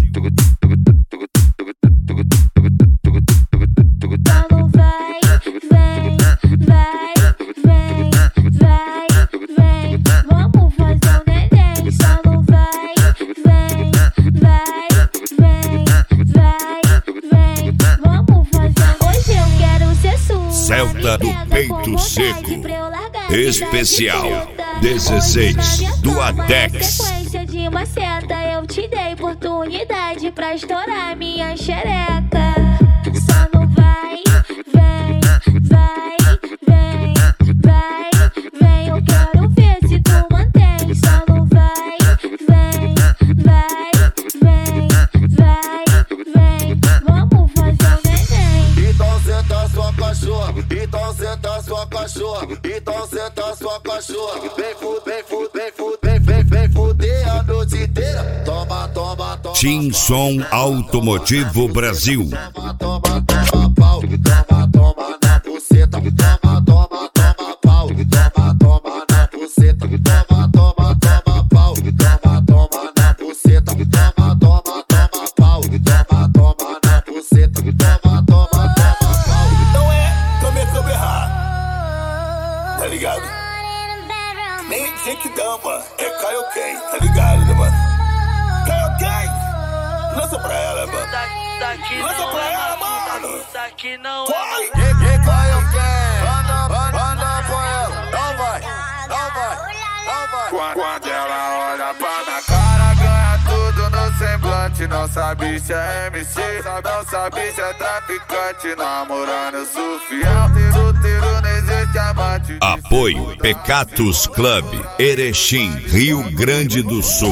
Celta do Peito Seco, especial 16 do Adex. Sequência de maceta, eu te dei oportunidade pra estourar minha xereca. Só não vai, vem, vai, vem, vai, vem. Eu quero ver se tu mantém. Só não vai, vem, vai, vem, vai, vem. Vamos fazer o neném. Então senta sua cachorra, então senta sua cachorra, então senta sua cachorra. Vem fuder a noite inteira. Toma, toma, toma. Tim Som Automotivo Brasil. Toma, toma, toma pau. Toma, toma na buceta. Toma, toma, toma pau. Toma, toma na buceta. Toma, toma, toma pau. Toma, toma na buceta. Toma, toma, toma pau. Toma, toma na buceta. Toma, toma, toma pau. Não é comer errado, tá ligado? Nem sei que dama, é Kaioken, tá ligado, né, mano? Kaioken, lança pra ela, mano. Lança pra ela, mano. Vai! Kaioken, anda com ela. Não vai, não vai, não vai. Quando ela olha pra minha cara, ganha tudo no semblante. Nossa bicha é MC, nossa bicha é traficante. Namorando, eu sou fiel, solteiro, não existe amante. Apoio Pecatus Club, Erechim, Rio Grande do Sul.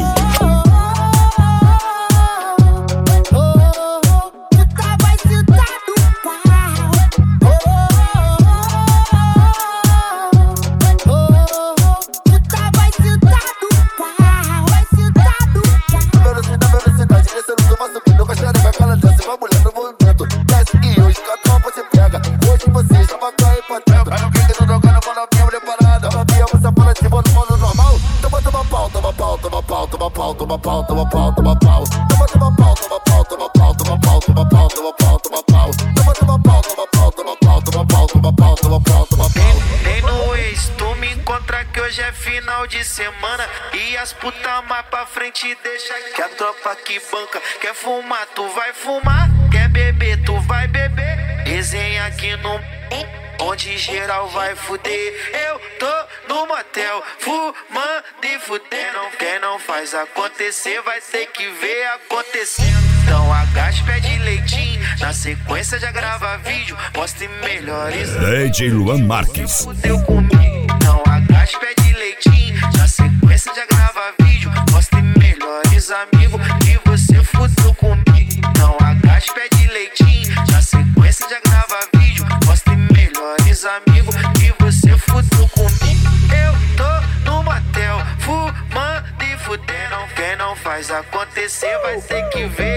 Nem no ex, tu me encontra que hoje é final de semana. E as puta mais pra frente deixa que a tropa que banca. Quer fumar, tu vai fumar. Quer beber, tu vai beber. Resenha aqui no... onde geral vai fuder. Eu tô no motel, fumando e fudendo. Quem não faz acontecer vai ter que ver acontecendo. Então agache, pede leitinho. Na sequência já grava vídeo, mostre melhores. DJ Luan Marques. Fudeu comigo. Então agache, pede leitinho. Na sequência já grava vídeo, mostre melhores amigos. E você fudeu comigo. Então agache, pede leitinho. Na sequência já grava vídeo, mostre melhores amigos. E você fudeu comigo. Eu tô no motel, fumando e fudendo. Quem não faz acontecer vai ter que ver